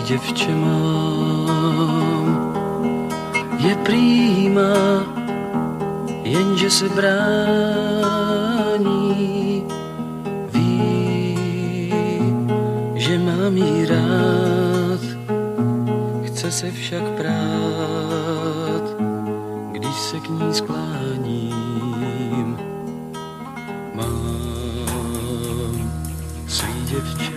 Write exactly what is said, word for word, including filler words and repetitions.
děvče mám, je prýma, jenže se brání. Ví, že mám jí rád, chce se však prát, když se k ní skláním. Mám svý děvče